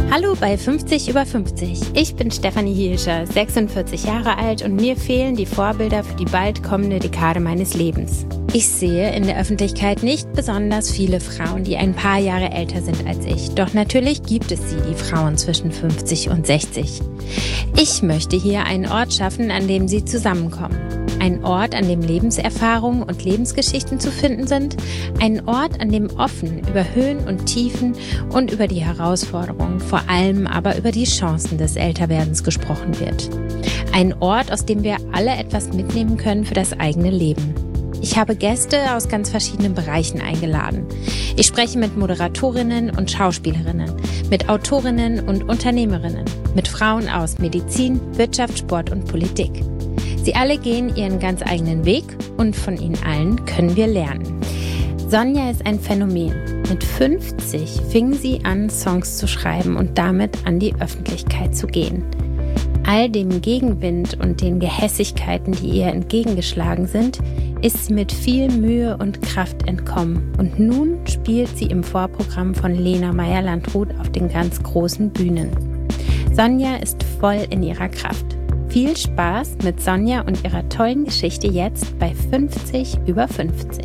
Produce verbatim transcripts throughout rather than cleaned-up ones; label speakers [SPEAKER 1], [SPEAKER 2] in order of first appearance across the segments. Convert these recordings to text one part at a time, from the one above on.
[SPEAKER 1] Hallo bei fünfzig über fünfzig. Ich bin Stefanie Hielscher, sechsundvierzig Jahre alt und mir fehlen die Vorbilder für die bald kommende Dekade meines Lebens. Ich sehe in der Öffentlichkeit nicht besonders viele Frauen, die ein paar Jahre älter sind als ich. Doch natürlich gibt es sie, die Frauen zwischen fünfzig und sechzig. Ich möchte hier einen Ort schaffen, an dem sie zusammenkommen. Ein Ort, an dem Lebenserfahrungen und Lebensgeschichten zu finden sind. Ein Ort, an dem offen über Höhen und Tiefen und über die Herausforderungen, vor allem aber über die Chancen des Älterwerdens gesprochen wird. Ein Ort, aus dem wir alle etwas mitnehmen können für das eigene Leben. Ich habe Gäste aus ganz verschiedenen Bereichen eingeladen. Ich spreche mit Moderatorinnen und Schauspielerinnen, mit Autorinnen und Unternehmerinnen, mit Frauen aus Medizin, Wirtschaft, Sport und Politik. Sie alle gehen ihren ganz eigenen Weg und von ihnen allen können wir lernen. Sonja ist ein Phänomen. Mit fünfzig fing sie an, Songs zu schreiben und damit an die Öffentlichkeit zu gehen. All dem Gegenwind und den Gehässigkeiten, die ihr entgegengeschlagen sind, ist sie mit viel Mühe und Kraft entkommen. Und nun spielt sie im Vorprogramm von Lena Meyer-Landrut auf den ganz großen Bühnen. Sonja ist voll in ihrer Kraft. Viel Spaß mit Sonja und ihrer tollen Geschichte jetzt bei fünfzig über fünfzig.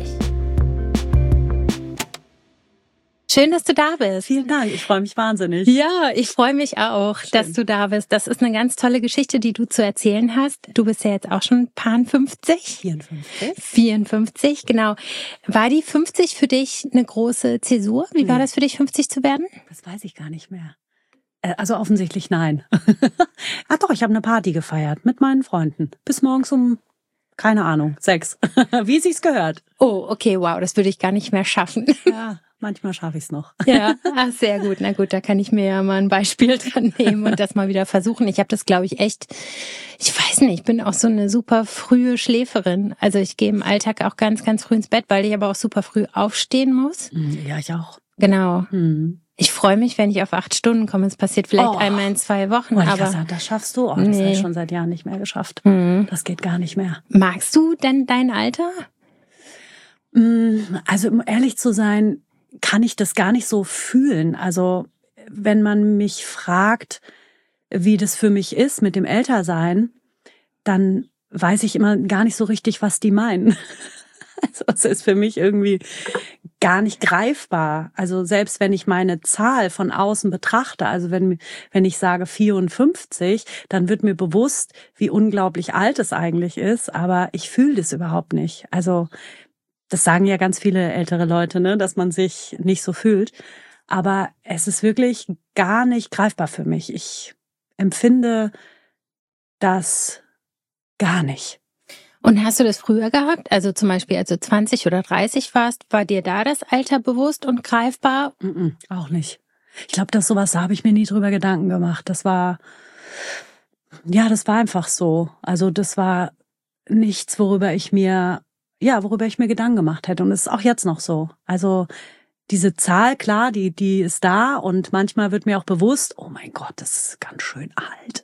[SPEAKER 1] Schön, dass du da bist.
[SPEAKER 2] Vielen Dank, ich freue mich wahnsinnig.
[SPEAKER 1] Ja, ich freue mich auch,
[SPEAKER 2] Schön.
[SPEAKER 1] dass du da bist. Das ist eine ganz tolle Geschichte, die du zu erzählen hast. Du bist ja jetzt auch schon paar fünfzig.
[SPEAKER 2] vierundfünfzig.
[SPEAKER 1] vierundfünfzig, genau. War die fünfzig für dich eine große Zäsur? Wie nee. war das für dich, fünfzig zu werden?
[SPEAKER 2] Das weiß ich gar nicht mehr. Also offensichtlich nein. Ach doch, ich habe eine Party gefeiert mit meinen Freunden. Bis morgens um, keine Ahnung, sechs. Wie sich's gehört.
[SPEAKER 1] Oh, okay, wow, das würde ich gar nicht mehr schaffen.
[SPEAKER 2] Ja. Manchmal schaffe ich es noch.
[SPEAKER 1] Ja, ach, sehr gut. Na gut, da kann ich mir ja mal ein Beispiel dran nehmen und das mal wieder versuchen. Ich habe das, glaube ich, echt, ich weiß nicht, ich bin auch so eine super frühe Schläferin. Also ich gehe im Alltag auch ganz, ganz früh ins Bett, weil ich aber auch super früh aufstehen muss.
[SPEAKER 2] Ja, ich auch.
[SPEAKER 1] Genau.
[SPEAKER 2] Hm.
[SPEAKER 1] Ich freue mich, wenn ich auf acht Stunden komme. Es passiert vielleicht oh. einmal in zwei Wochen.
[SPEAKER 2] Oh,
[SPEAKER 1] aber
[SPEAKER 2] gesagt, das schaffst du. Oh, das nee. habe ich schon seit Jahren nicht mehr geschafft.
[SPEAKER 1] Mhm.
[SPEAKER 2] Das geht gar nicht mehr.
[SPEAKER 1] Magst du denn dein Alter?
[SPEAKER 2] Also um ehrlich zu sein, kann ich das gar nicht so fühlen. Also wenn man mich fragt, wie das für mich ist mit dem Ältersein, dann weiß ich immer gar nicht so richtig, was die meinen. Also es ist für mich irgendwie gar nicht greifbar. Also selbst wenn ich meine Zahl von außen betrachte, also wenn, wenn ich sage vierundfünfzig, dann wird mir bewusst, wie unglaublich alt es eigentlich ist, aber ich fühle das überhaupt nicht. Also das sagen ja ganz viele ältere Leute, ne, dass man sich nicht so fühlt. Aber es ist wirklich gar nicht greifbar für mich. Ich empfinde das gar nicht.
[SPEAKER 1] Und hast du das früher gehabt? Also zum Beispiel, als du zwanzig oder dreißig warst, war dir da das Alter bewusst und greifbar?
[SPEAKER 2] Mm-mm, auch nicht. Ich glaube, dass sowas, da habe ich mir nie drüber Gedanken gemacht. Das war, ja, das war einfach so. Also das war nichts, worüber ich mir Ja, worüber ich mir Gedanken gemacht hätte. Und es ist auch jetzt noch so. Also diese Zahl, klar, die die ist da. Und manchmal wird mir auch bewusst, oh mein Gott, das ist ganz schön alt.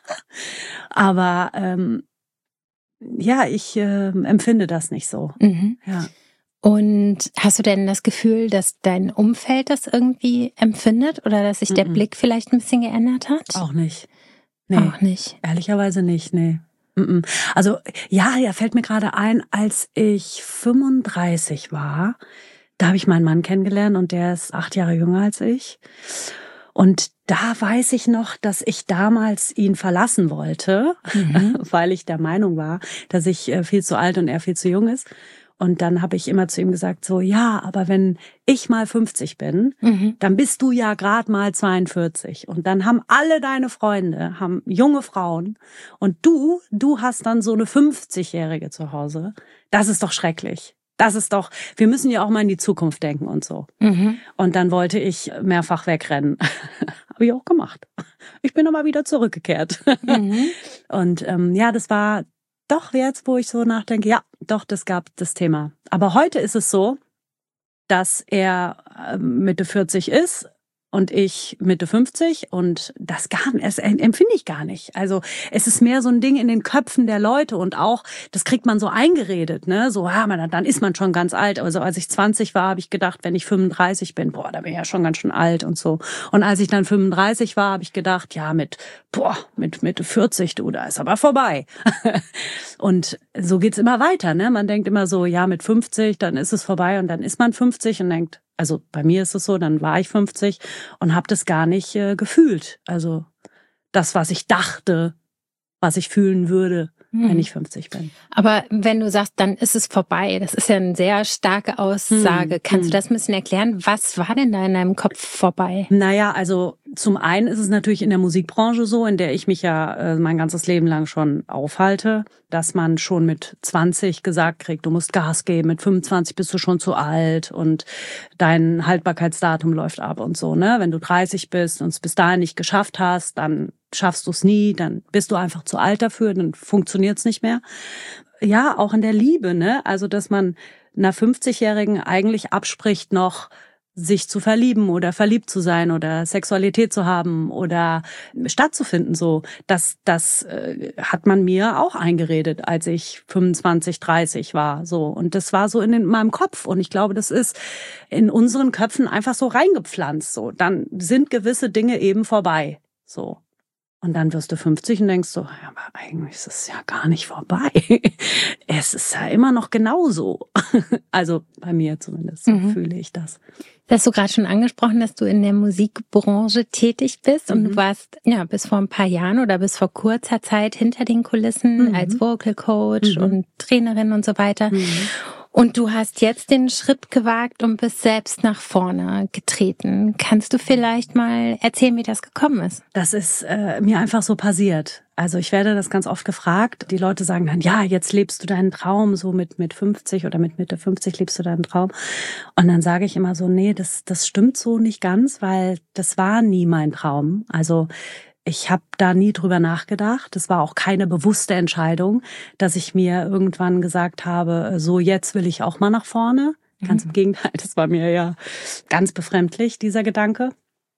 [SPEAKER 2] Aber ähm, ja, ich äh, empfinde das nicht so.
[SPEAKER 1] Mhm.
[SPEAKER 2] Ja.
[SPEAKER 1] Und hast du denn das Gefühl, dass dein Umfeld das irgendwie empfindet? Oder dass sich der
[SPEAKER 2] Mhm.
[SPEAKER 1] Blick vielleicht ein bisschen geändert hat?
[SPEAKER 2] Auch nicht. Nee,
[SPEAKER 1] Auch nicht.
[SPEAKER 2] Ehrlicherweise nicht, nee. Also ja, ja, fällt mir gerade ein, als ich fünfunddreißig war, da habe ich meinen Mann kennengelernt und der ist acht Jahre jünger als ich. Und da weiß ich noch, dass ich damals ihn verlassen wollte, mhm. weil ich der Meinung war, dass ich viel zu alt und er viel zu jung ist. Und dann habe ich immer zu ihm gesagt, so, ja, aber wenn ich mal fünfzig bin, mhm. dann bist du ja gerade mal zweiundvierzig. Und dann haben alle deine Freunde, haben junge Frauen. Und du, du hast dann so eine fünfzigjährige zu Hause. Das ist doch schrecklich. Das ist doch, wir müssen ja auch mal in die Zukunft denken und so. Mhm. Und dann wollte ich mehrfach wegrennen. Habe ich auch gemacht. Ich bin aber wieder zurückgekehrt. Mhm. Und ähm, ja, das war doch jetzt, wo ich so nachdenke, ja, doch, das gab das Thema. Aber heute ist es so, dass er Mitte vierzig ist und ich Mitte fünfzig und das gar das empfinde ich gar nicht. Also es ist mehr so ein Ding in den Köpfen der Leute und auch, das kriegt man so eingeredet, ne? So, ja, man, dann ist man schon ganz alt. Also als ich zwanzig war, habe ich gedacht, wenn ich fünfunddreißig bin, boah, da bin ich ja schon ganz schön alt und so. Und als ich dann fünfunddreißig war, habe ich gedacht, ja, mit, boah, mit Mitte vierzig, du, da ist aber vorbei. Und so geht's immer weiter, ne? Man denkt immer so, ja, mit fünfzig, dann ist es vorbei und dann ist man fünfzig und denkt, also bei mir ist es so, dann war ich fünfzig und habe das gar nicht äh, gefühlt. Also das, was ich dachte, was ich fühlen würde, hm. wenn ich fünfzig bin.
[SPEAKER 1] Aber wenn du sagst, dann ist es vorbei, das ist ja eine sehr starke Aussage. Hm. Kannst hm. du das ein bisschen erklären? Was war denn da in deinem Kopf vorbei?
[SPEAKER 2] Naja, also zum einen ist es natürlich in der Musikbranche so, in der ich mich ja äh, mein ganzes Leben lang schon aufhalte, dass man schon mit zwanzig gesagt kriegt, du musst Gas geben, mit fünfundzwanzig bist du schon zu alt und dein Haltbarkeitsdatum läuft ab und so, ne? Wenn du dreißig bist und es bis dahin nicht geschafft hast, dann schaffst du es nie, dann bist du einfach zu alt dafür, dann funktioniert es nicht mehr. Ja, auch in der Liebe, ne? Also, dass man einer fünfzigjährigen eigentlich abspricht, noch sich zu verlieben oder verliebt zu sein oder Sexualität zu haben oder stattzufinden, so. Das, das äh, hat man mir auch eingeredet, als ich fünfundzwanzig, dreißig war, so. Und das war so in, in meinem Kopf. Und ich glaube, das ist in unseren Köpfen einfach so reingepflanzt, so. Dann sind gewisse Dinge eben vorbei, so. Und dann wirst du fünfzig und denkst so, ja, aber eigentlich ist es ja gar nicht vorbei. Es ist ja immer noch genauso. Also bei mir zumindest, so mhm. fühle ich das.
[SPEAKER 1] Das hast du gerade schon angesprochen, dass du in der Musikbranche tätig bist und mhm. du warst ja bis vor ein paar Jahren oder bis vor kurzer Zeit hinter den Kulissen mhm. als Vocal Coach mhm. und Trainerin und so weiter. Mhm. Und du hast jetzt den Schritt gewagt und bist selbst nach vorne getreten. Kannst du vielleicht mal erzählen, wie das gekommen ist?
[SPEAKER 2] Das ist äh, mir einfach so passiert. Also ich werde das ganz oft gefragt. Die Leute sagen dann, ja, jetzt lebst du deinen Traum, so mit mit fünfzig oder mit Mitte fünfzig lebst du deinen Traum. Und dann sage ich immer so, nee, das das stimmt so nicht ganz, weil das war nie mein Traum. Also ich habe da nie drüber nachgedacht. Das war auch keine bewusste Entscheidung, dass ich mir irgendwann gesagt habe, so jetzt will ich auch mal nach vorne. Ganz mhm. im Gegenteil, das war mir ja ganz befremdlich, dieser Gedanke.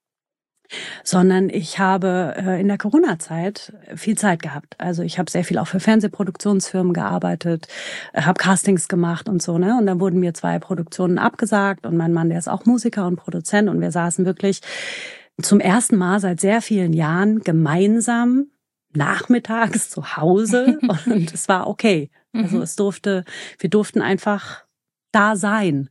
[SPEAKER 2] Sondern ich habe in der Corona-Zeit viel Zeit gehabt. Also ich habe sehr viel auch für Fernsehproduktionsfirmen gearbeitet, habe Castings gemacht und so, ne? Und dann wurden mir zwei Produktionen abgesagt und mein Mann, der ist auch Musiker und Produzent und wir saßen wirklich zum ersten Mal seit sehr vielen Jahren gemeinsam nachmittags zu Hause und es war okay. Also es durfte, wir durften einfach da sein.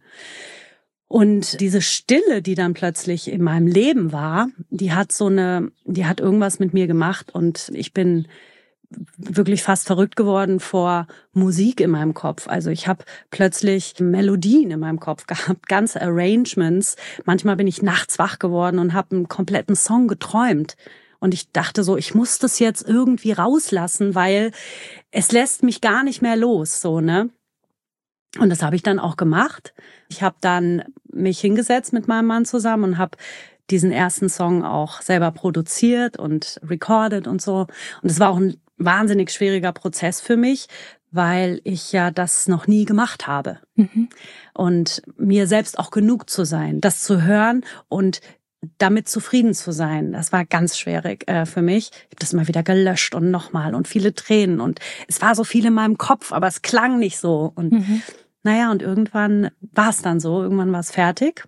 [SPEAKER 2] Und diese Stille, die dann plötzlich in meinem Leben war, die hat so eine, die hat irgendwas mit mir gemacht und ich bin wirklich fast verrückt geworden vor Musik in meinem Kopf. Also ich habe plötzlich Melodien in meinem Kopf gehabt, ganze Arrangements. Manchmal bin ich nachts wach geworden und habe einen kompletten Song geträumt. Und ich dachte so, ich muss das jetzt irgendwie rauslassen, weil es lässt mich gar nicht mehr los, so, ne? Und das habe ich dann auch gemacht. Ich habe dann mich hingesetzt mit meinem Mann zusammen und habe diesen ersten Song auch selber produziert und recorded und so. Und es war auch ein wahnsinnig schwieriger Prozess für mich, weil ich ja das noch nie gemacht habe. Mhm. Und mir selbst auch genug zu sein, das zu hören und damit zufrieden zu sein, das war ganz schwierig äh, für mich. Ich habe das immer wieder gelöscht und nochmal und viele Tränen und es war so viel in meinem Kopf, aber es klang nicht so. Und mhm. naja, und irgendwann war es dann so, irgendwann war es fertig.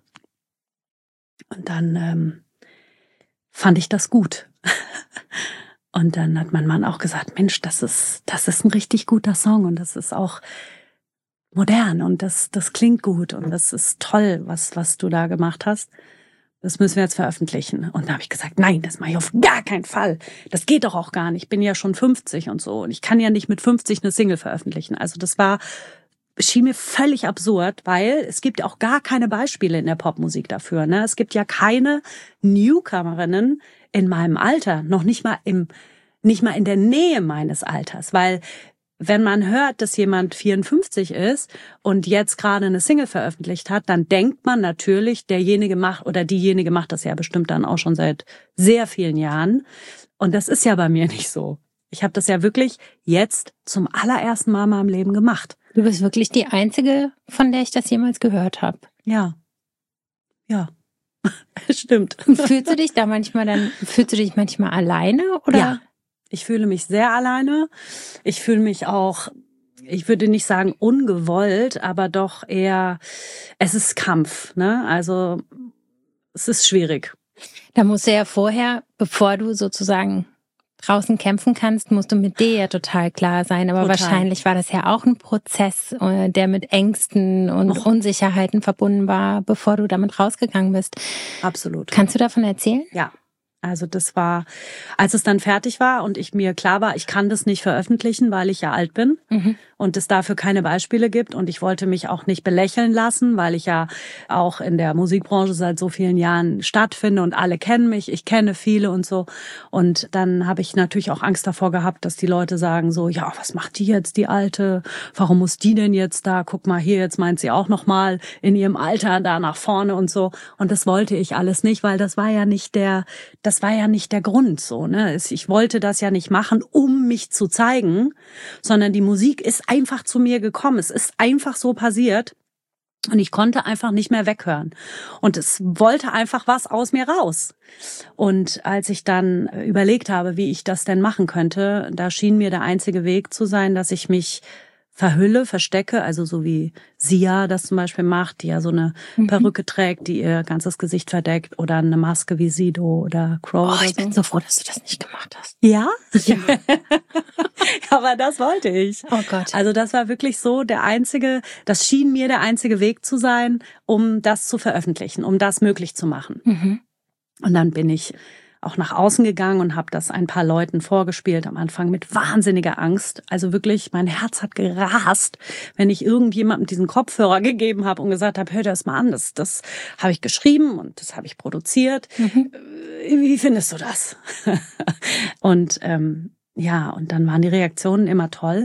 [SPEAKER 2] Und dann ähm, fand ich das gut. Und dann hat mein Mann auch gesagt, Mensch, das ist, das ist ein richtig guter Song und das ist auch modern und das, das klingt gut und das ist toll, was, was du da gemacht hast. Das müssen wir jetzt veröffentlichen. Und da habe ich gesagt, nein, das mache ich auf gar keinen Fall. Das geht doch auch gar nicht. Ich bin ja schon fünfzig und so und ich kann ja nicht mit fünfzig eine Single veröffentlichen. Also das war, schien mir völlig absurd, weil es gibt auch gar keine Beispiele in der Popmusik dafür. Ne? Es gibt ja keine Newcomerinnen in meinem Alter, noch nicht mal im, nicht mal in der Nähe meines Alters, weil wenn man hört, dass jemand vierundfünfzig ist und jetzt gerade eine Single veröffentlicht hat, dann denkt man natürlich, derjenige macht oder diejenige macht das ja bestimmt dann auch schon seit sehr vielen Jahren. Und das ist ja bei mir nicht so. Ich habe das ja wirklich jetzt zum allerersten Mal in meinem Leben gemacht.
[SPEAKER 1] Du bist wirklich die Einzige, von der ich das jemals gehört habe.
[SPEAKER 2] Ja. Ja. Stimmt.
[SPEAKER 1] Fühlst du dich da manchmal dann, fühlst du dich manchmal alleine, oder?
[SPEAKER 2] Ja, ich fühle mich sehr alleine. Ich fühle mich auch, ich würde nicht sagen ungewollt, aber doch eher, es ist Kampf, ne? Also, es ist schwierig.
[SPEAKER 1] Da musst du ja vorher, bevor du sozusagen draußen kämpfen kannst, musst du mit dir ja total klar sein. Aber total. Wahrscheinlich war das ja auch ein Prozess, der mit Ängsten und oh. Unsicherheiten verbunden war, bevor du damit rausgegangen bist.
[SPEAKER 2] Absolut.
[SPEAKER 1] Kannst du davon erzählen?
[SPEAKER 2] Ja. Also das war, als es dann fertig war und ich mir klar war, ich kann das nicht veröffentlichen, weil ich ja alt bin mhm. und es dafür keine Beispiele gibt. Und ich wollte mich auch nicht belächeln lassen, weil ich ja auch in der Musikbranche seit so vielen Jahren stattfinde und alle kennen mich, ich kenne viele und so. Und dann habe ich natürlich auch Angst davor gehabt, dass die Leute sagen so, ja, was macht die jetzt, die Alte? Warum muss die denn jetzt da? Guck mal hier, jetzt meint sie auch noch mal in ihrem Alter da nach vorne und so. Und das wollte ich alles nicht, weil das war ja nicht der... Das war ja nicht der Grund so, ne? Ich wollte das ja nicht machen, um mich zu zeigen, sondern die Musik ist einfach zu mir gekommen. Es ist einfach so passiert und ich konnte einfach nicht mehr weghören. Und es wollte einfach was aus mir raus. Und als ich dann überlegt habe, wie ich das denn machen könnte, da schien mir der einzige Weg zu sein, dass ich mich verhülle, verstecke, also so wie Sia das zum Beispiel macht, die ja so eine mhm. Perücke trägt, die ihr ganzes Gesicht verdeckt, oder eine Maske wie Sido oder Crow.
[SPEAKER 1] Oh,
[SPEAKER 2] oder
[SPEAKER 1] ich
[SPEAKER 2] so.
[SPEAKER 1] bin so froh, dass du das nicht gemacht hast.
[SPEAKER 2] Ja?
[SPEAKER 1] Ja.
[SPEAKER 2] Aber das wollte ich.
[SPEAKER 1] Oh Gott.
[SPEAKER 2] Also das war wirklich so der einzige, das schien mir der einzige Weg zu sein, um das zu veröffentlichen, um das möglich zu machen. Mhm. Und dann bin ich auch nach außen gegangen und habe das ein paar Leuten vorgespielt, am Anfang mit wahnsinniger Angst. Also wirklich, mein Herz hat gerast, wenn ich irgendjemandem diesen Kopfhörer gegeben habe und gesagt habe, hör dir das mal an, das, das habe ich geschrieben und das habe ich produziert. Mhm. Wie findest du das? Und ähm, ja, und dann waren die Reaktionen immer toll.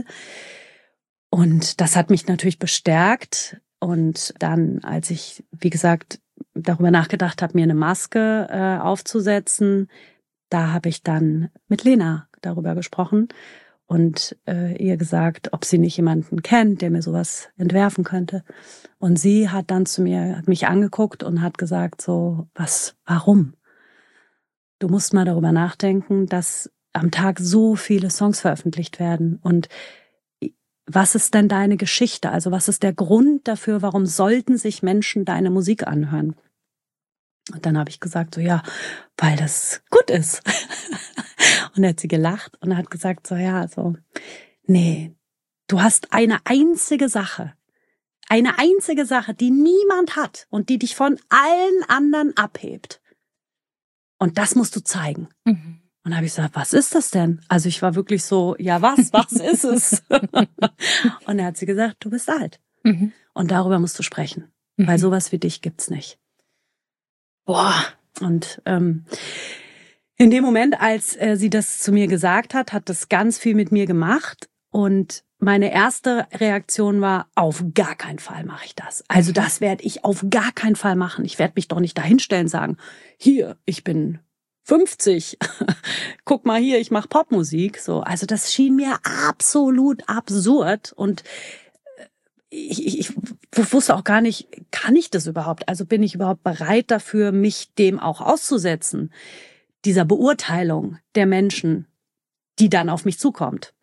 [SPEAKER 2] Und das hat mich natürlich bestärkt. Und dann, als ich, wie gesagt, darüber nachgedacht habe, mir eine Maske äh, aufzusetzen, da habe ich dann mit Lena darüber gesprochen und äh, ihr gesagt, ob sie nicht jemanden kennt, der mir sowas entwerfen könnte. Und sie hat dann zu mir, hat mich angeguckt und hat gesagt so, was, warum? Du musst mal darüber nachdenken, dass am Tag so viele Songs veröffentlicht werden und was ist denn deine Geschichte? Also was ist der Grund dafür, warum sollten sich Menschen deine Musik anhören? Und dann habe ich gesagt, so ja, weil das gut ist. Und dann hat sie gelacht und hat gesagt, so ja, so, nee, du hast eine einzige Sache, eine einzige Sache, die niemand hat und die dich von allen anderen abhebt. Und das musst du zeigen. Mhm. Und dann habe ich gesagt, was ist das denn? Also ich war wirklich so, ja was, was ist es? Und dann hat sie gesagt, du bist alt. Mhm. Und darüber musst du sprechen, mhm. weil sowas wie dich gibt's nicht. Boah. Und ähm, in dem Moment, als äh, sie das zu mir gesagt hat, hat das ganz viel mit mir gemacht. Und meine erste Reaktion war, auf gar keinen Fall mache ich das. Also das werde ich auf gar keinen Fall machen. Ich werde mich doch nicht dahinstellen und sagen, hier, ich bin fünfzig. Guck mal hier, ich mache Popmusik. So, also das schien mir absolut absurd und ich, ich, ich wusste auch gar nicht, kann ich das überhaupt? Also bin ich überhaupt bereit dafür, mich dem auch auszusetzen? Dieser Beurteilung der Menschen, die dann auf mich zukommt.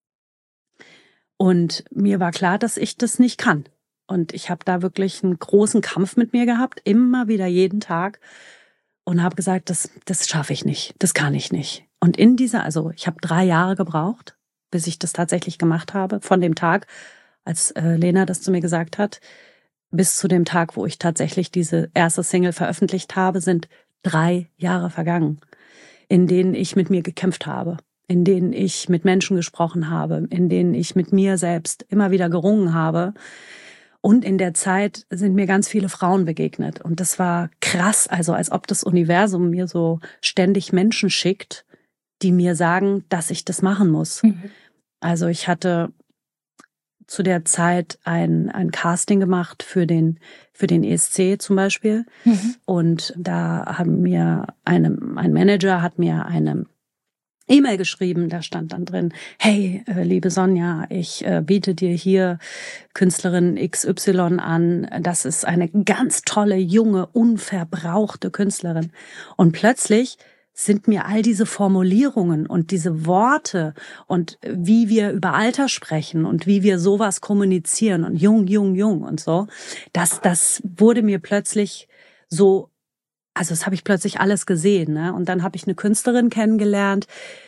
[SPEAKER 2] Und mir war klar, dass ich das nicht kann. Und ich habe da wirklich einen großen Kampf mit mir gehabt, immer wieder jeden Tag. Und habe gesagt, das, das schaffe ich nicht, das kann ich nicht. Und in dieser, also ich habe drei Jahre gebraucht, bis ich das tatsächlich gemacht habe, von dem Tag, als äh, Lena das zu mir gesagt hat, bis zu dem Tag, wo ich tatsächlich diese erste Single veröffentlicht habe, sind drei Jahre vergangen, in denen ich mit mir gekämpft habe, in denen ich mit Menschen gesprochen habe, in denen ich mit mir selbst immer wieder gerungen habe. Und in der Zeit sind mir ganz viele Frauen begegnet. Und das war krass, also als ob das Universum mir so ständig Menschen schickt, die mir sagen, dass ich das machen muss. Mhm. Also ich hatte zu der Zeit ein, ein Casting gemacht für den, für den E S C zum Beispiel. Mhm. Und da haben mir eine, ein Manager hat mir eine E-Mail geschrieben, da stand dann drin, hey, äh, liebe Sonja, ich äh, biete dir hier Künstlerin X Y an. Das ist eine ganz tolle, junge, unverbrauchte Künstlerin. Und plötzlich sind mir all diese Formulierungen und diese Worte und wie wir über Alter sprechen und wie wir sowas kommunizieren und jung, jung, jung und so, das, das wurde mir plötzlich so, also das habe ich plötzlich alles gesehen, ne? Und dann habe ich eine Künstlerin kennengelernt,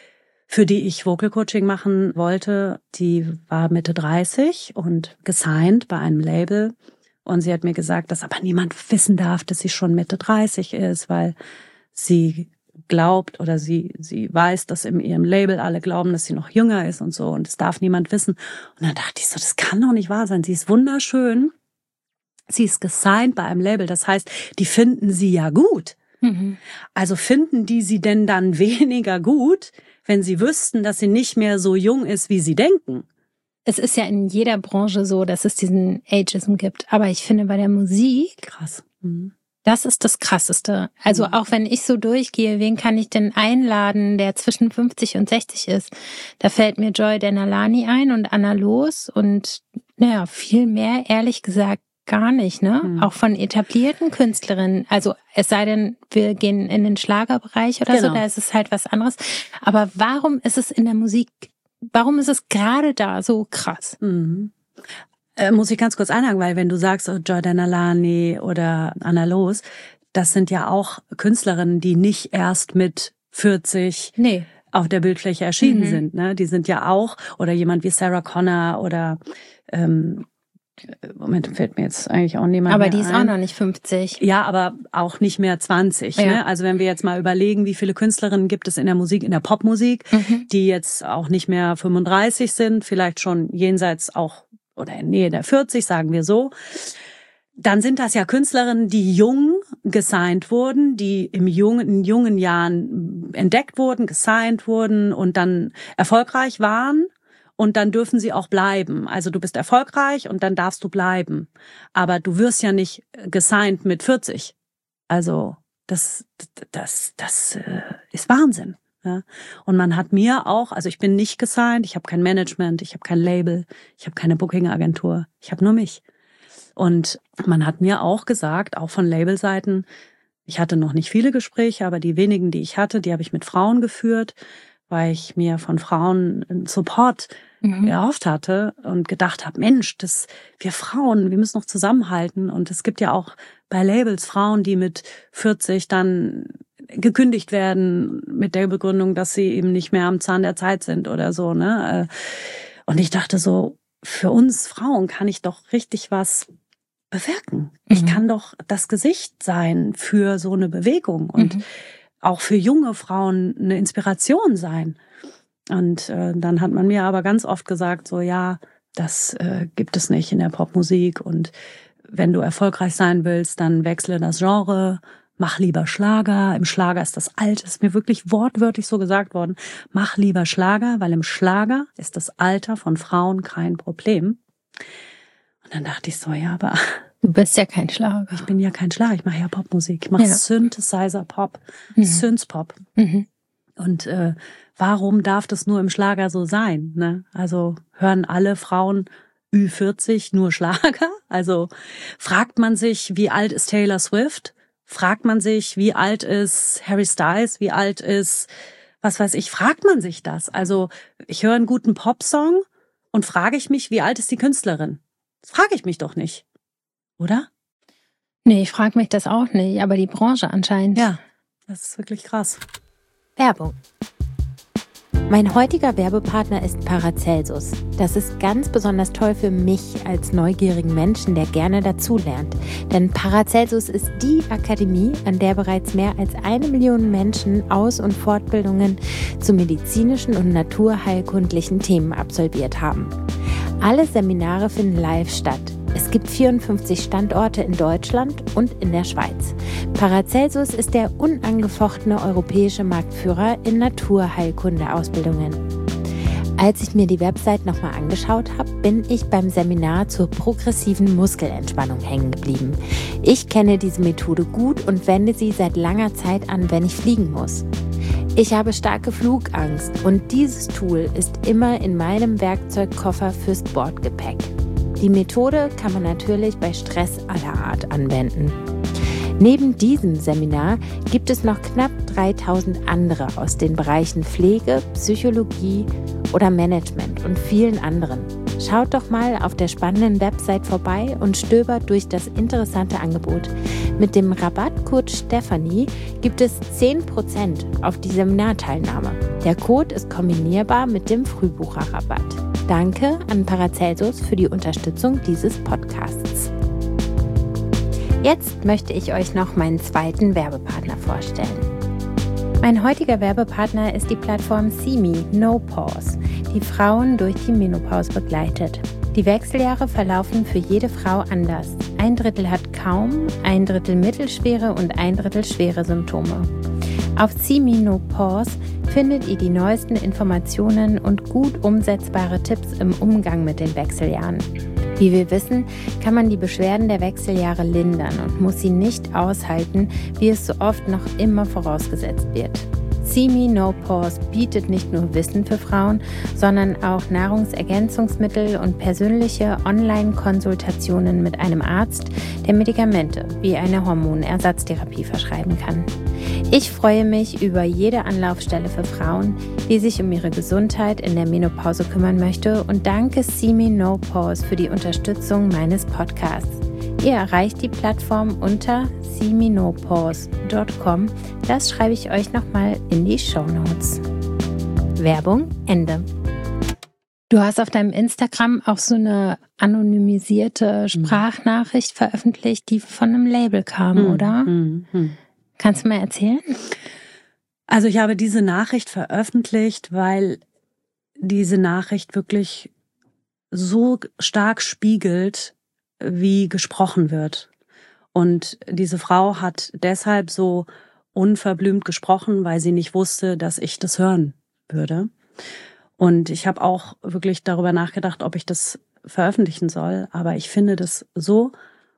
[SPEAKER 2] für die ich Vocal Coaching machen wollte. Die war Mitte dreißig und gesigned bei einem Label. Und sie hat mir gesagt, dass aber niemand wissen darf, dass sie schon Mitte dreißig ist, weil sie glaubt oder sie sie weiß, dass in ihrem Label alle glauben, dass sie noch jünger ist und so. Und das darf niemand wissen. Und dann dachte ich so, das kann doch nicht wahr sein. Sie ist wunderschön. Sie ist gesigned bei einem Label. Das heißt, die finden sie ja gut. Mhm. Also finden die sie denn dann weniger gut, wenn sie wüssten, dass sie nicht mehr so jung ist, wie sie denken?
[SPEAKER 1] Es ist ja in jeder Branche so, dass es diesen Ageism gibt. Aber ich finde bei der Musik,
[SPEAKER 2] krass. Mhm.
[SPEAKER 1] Das ist das Krasseste. Also mhm. auch wenn ich so durchgehe, wen kann ich denn einladen, der zwischen fünfzig und sechzig ist? Da fällt mir Joy Denalani ein und Anna Loos und naja, viel mehr, ehrlich gesagt, gar nicht, ne? Mhm. Auch von etablierten Künstlerinnen. Also es sei denn, wir gehen in den Schlagerbereich oder genau. so, da ist es halt was anderes. Aber warum ist es in der Musik, warum ist es gerade da so krass?
[SPEAKER 2] Mhm. Äh, muss ich ganz kurz einhaken, weil wenn du sagst, oh, Joy Denalani oder Anna Loos, das sind ja auch Künstlerinnen, die nicht erst mit vierzig nee. auf der Bildfläche erschienen mhm. sind, ne? Die sind ja auch, oder jemand wie Sarah Connor oder ähm, Moment, fällt mir jetzt eigentlich auch niemand
[SPEAKER 1] aber
[SPEAKER 2] mehr
[SPEAKER 1] die ist
[SPEAKER 2] ein.
[SPEAKER 1] Auch noch nicht fünfzig.
[SPEAKER 2] Ja, aber auch nicht mehr zwanzig. Ja. Ne? Also wenn wir jetzt mal überlegen, wie viele Künstlerinnen gibt es in der Musik, in der Popmusik, mhm. die jetzt auch nicht mehr fünfunddreißig sind, vielleicht schon jenseits auch oder in Nähe der vierzig, sagen wir so. Dann sind das ja Künstlerinnen, die jung gesigned wurden, die im jungen, in jungen Jahren entdeckt wurden, gesigned wurden und dann erfolgreich waren. Und dann dürfen sie auch bleiben. Also du bist erfolgreich und dann darfst du bleiben. Aber du wirst ja nicht gesigned mit vierzig. Also das, das, das äh, ist Wahnsinn. Ja? Und man hat mir auch, also ich bin nicht gesigned, ich habe kein Management, ich habe kein Label, ich habe keine Booking-Agentur, ich habe nur mich. Und man hat mir auch gesagt, auch von Labelseiten, ich hatte noch nicht viele Gespräche, aber die wenigen, die ich hatte, die habe ich mit Frauen geführt, weil ich mir von Frauen einen Support mhm. erhofft hatte und gedacht habe, Mensch, das wir Frauen, wir müssen noch zusammenhalten. Und es gibt ja auch bei Labels Frauen, die mit vierzig dann gekündigt werden mit der Begründung, dass sie eben nicht mehr am Zahn der Zeit sind oder so, ne? Und ich dachte so, für uns Frauen kann ich doch richtig was bewirken. Mhm. Ich kann doch das Gesicht sein für so eine Bewegung und mhm. auch für junge Frauen eine Inspiration sein. Und äh, dann hat man mir aber ganz oft gesagt, so ja, das äh, gibt es nicht in der Popmusik und wenn du erfolgreich sein willst, dann wechsle das Genre, mach lieber Schlager. Im Schlager ist das Alter, ist mir wirklich wortwörtlich so gesagt worden, mach lieber Schlager, weil im Schlager ist das Alter von Frauen kein Problem. Und dann dachte ich so, ja, aber
[SPEAKER 1] du bist ja kein Schlager.
[SPEAKER 2] Ich bin ja kein Schlager, ich mache ja Popmusik. Ich mache ja. Synthesizer-Pop, mhm. Synthpop. Mhm. Und äh, warum darf das nur im Schlager so sein? Ne? Also hören alle Frauen Ü vierzig nur Schlager? Also fragt man sich, wie alt ist Taylor Swift? Fragt man sich, wie alt ist Harry Styles? Wie alt ist, was weiß ich, fragt man sich das? Also ich höre einen guten Popsong und frage ich mich, wie alt ist die Künstlerin? Das frage ich mich doch nicht. Oder?
[SPEAKER 1] Nee, ich frage mich das auch nicht, aber die Branche anscheinend.
[SPEAKER 2] Ja, das ist wirklich krass.
[SPEAKER 1] Werbung. Mein heutiger Werbepartner ist Paracelsus. Das ist ganz besonders toll für mich als neugierigen Menschen, der gerne dazulernt. Denn Paracelsus ist die Akademie, an der bereits mehr als eine Million Menschen Aus- und Fortbildungen zu medizinischen und naturheilkundlichen Themen absolviert haben. Alle Seminare finden live statt. Es gibt vierundfünfzig Standorte in Deutschland und in der Schweiz. Paracelsus ist der unangefochtene europäische Marktführer in Naturheilkunde-Ausbildungen. Als ich mir die Website nochmal angeschaut habe, bin ich beim Seminar zur progressiven Muskelentspannung hängen geblieben. Ich kenne diese Methode gut und wende sie seit langer Zeit an, wenn ich fliegen muss. Ich habe starke Flugangst und dieses Tool ist immer in meinem Werkzeugkoffer fürs Bordgepäck. Die Methode kann man natürlich bei Stress aller Art anwenden. Neben diesem Seminar gibt es noch knapp dreitausend andere aus den Bereichen Pflege, Psychologie oder Management und vielen anderen. Schaut doch mal auf der spannenden Website vorbei und stöbert durch das interessante Angebot. Mit dem Rabattcode Stefanie gibt es zehn Prozent auf die Seminarteilnahme. Der Code ist kombinierbar mit dem Frühbucherrabatt. Danke an Paracelsus für die Unterstützung dieses Podcasts. Jetzt möchte ich euch noch meinen zweiten Werbepartner vorstellen. Mein heutiger Werbepartner ist die Plattform Simi No Pause, die Frauen durch die Menopause begleitet. Die Wechseljahre verlaufen für jede Frau anders. Ein Drittel hat kaum, ein Drittel mittelschwere und ein Drittel schwere Symptome. Auf Simi No Pause findet ihr die neuesten Informationen und gut umsetzbare Tipps im Umgang mit den Wechseljahren. Wie wir wissen, kann man die Beschwerden der Wechseljahre lindern und muss sie nicht aushalten, wie es so oft noch immer vorausgesetzt wird. Simi No Pause bietet nicht nur Wissen für Frauen, sondern auch Nahrungsergänzungsmittel und persönliche Online-Konsultationen mit einem Arzt, der Medikamente wie eine Hormonersatztherapie verschreiben kann. Ich freue mich über jede Anlaufstelle für Frauen, die sich um ihre Gesundheit in der Menopause kümmern möchte und danke Simi No Pause für die Unterstützung meines Podcasts. Ihr erreicht die Plattform unter siminopause punkt com. Das schreibe ich euch nochmal in die Shownotes. Werbung Ende. Du hast auf deinem Instagram auch so eine anonymisierte Sprachnachricht veröffentlicht, die von einem Label kam, mhm. oder? Mhm. Kannst du mal erzählen?
[SPEAKER 2] Also ich habe diese Nachricht veröffentlicht, weil diese Nachricht wirklich so stark spiegelt, wie gesprochen wird. Und diese Frau hat deshalb so unverblümt gesprochen, weil sie nicht wusste, dass ich das hören würde. Und ich habe auch wirklich darüber nachgedacht, ob ich das veröffentlichen soll. Aber ich finde das so,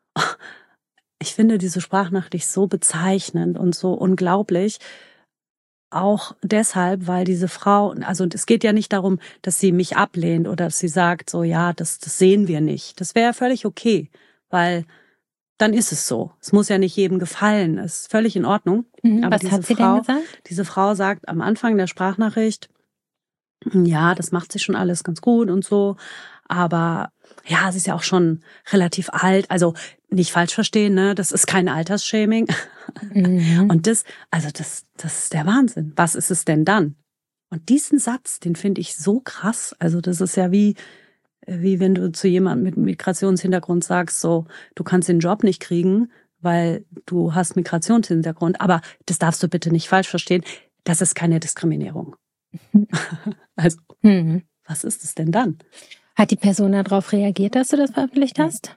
[SPEAKER 2] ich finde diese Sprachnachricht so bezeichnend und so unglaublich. Auch deshalb, weil diese Frau, also es geht ja nicht darum, dass sie mich ablehnt oder dass sie sagt, so ja, das, das sehen wir nicht. Das wäre völlig okay, weil dann ist es so. Es muss ja nicht jedem gefallen. Es ist völlig in Ordnung.
[SPEAKER 1] Mhm,
[SPEAKER 2] aber
[SPEAKER 1] was
[SPEAKER 2] diese
[SPEAKER 1] hat sie
[SPEAKER 2] Frau,
[SPEAKER 1] denn gesagt?
[SPEAKER 2] Diese Frau sagt am Anfang der Sprachnachricht, ja, das macht sich schon alles ganz gut und so, aber ja, sie ist ja auch schon relativ alt, also nicht falsch verstehen, ne, das ist kein Altersshaming. Mhm. Und das, also das, das ist der Wahnsinn. Was ist es denn dann? Und diesen Satz, den finde ich so krass. Also das ist ja wie, wie wenn du zu jemandem mit Migrationshintergrund sagst, so, du kannst den Job nicht kriegen, weil du hast Migrationshintergrund. Aber das darfst du bitte nicht falsch verstehen. Das ist keine Diskriminierung. Also, mhm. was ist es denn dann?
[SPEAKER 1] Hat die Person darauf reagiert, dass du das veröffentlicht hast?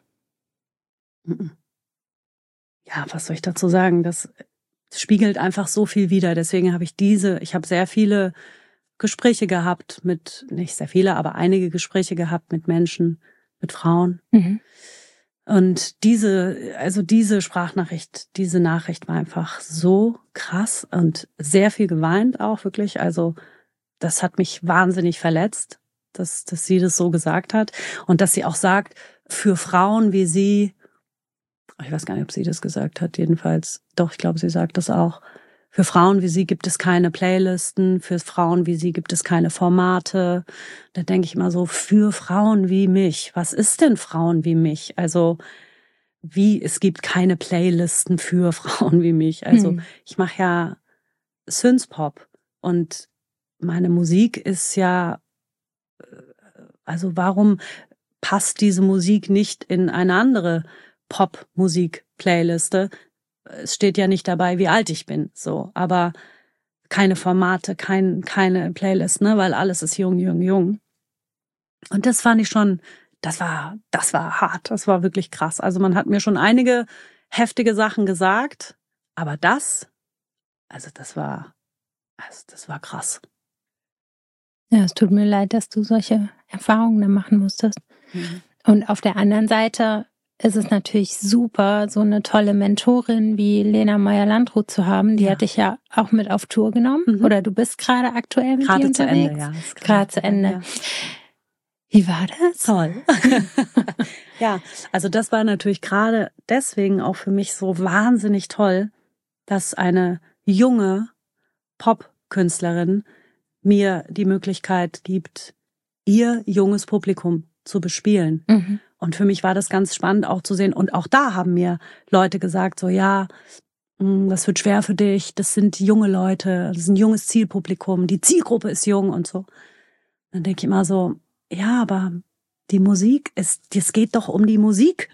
[SPEAKER 2] Ja, was soll ich dazu sagen? Das spiegelt einfach so viel wider. Deswegen habe ich diese, ich habe sehr viele Gespräche gehabt mit, nicht sehr viele, aber einige Gespräche gehabt mit Menschen, mit Frauen. Mhm. Und diese, also diese Sprachnachricht, diese Nachricht war einfach so krass und sehr viel geweint auch wirklich. Also das hat mich wahnsinnig verletzt, dass, dass sie das so gesagt hat und dass sie auch sagt, für Frauen wie sie, ich weiß gar nicht, ob sie das gesagt hat, jedenfalls, doch, ich glaube, sie sagt das auch, für Frauen wie sie gibt es keine Playlisten, für Frauen wie sie gibt es keine Formate. Da denke ich immer so, für Frauen wie mich, was ist denn Frauen wie mich? Also wie, es gibt keine Playlisten für Frauen wie mich. Also hm. ich mache ja Synthpop und meine Musik ist ja, also warum passt diese Musik nicht in eine andere Pop-Musik-Playliste? Es steht ja nicht dabei, wie alt ich bin, so, aber keine Formate, kein, keine Playlist, ne, weil alles ist jung, jung, jung. Und das fand ich schon, das war, das war hart, das war wirklich krass. Also man hat mir schon einige heftige Sachen gesagt, aber das, also das war, also das war krass.
[SPEAKER 1] Ja, es tut mir leid, dass du solche Erfahrungen da machen musstest. Mhm. Und auf der anderen Seite ist es natürlich super, so eine tolle Mentorin wie Lena Meyer-Landrut zu haben. Die
[SPEAKER 2] Ja.
[SPEAKER 1] hat dich ja auch mit auf Tour genommen. Mhm. Oder du bist gerade aktuell mit
[SPEAKER 2] gerade
[SPEAKER 1] ihr
[SPEAKER 2] zu
[SPEAKER 1] unterwegs.
[SPEAKER 2] Ende, ja.
[SPEAKER 1] Gerade zu Ende. Ja. Wie war das?
[SPEAKER 2] Toll. Ja, also das war natürlich gerade deswegen auch für mich so wahnsinnig toll, dass eine junge Pop-Künstlerin mir die Möglichkeit gibt, ihr junges Publikum zu bespielen. Mhm. Und für mich war das ganz spannend auch zu sehen. Und auch da haben mir Leute gesagt, so ja, das wird schwer für dich, das sind junge Leute, das ist ein junges Zielpublikum, die Zielgruppe ist jung und so. Dann denke ich immer so, ja, aber die Musik ist, es geht doch um die Musik.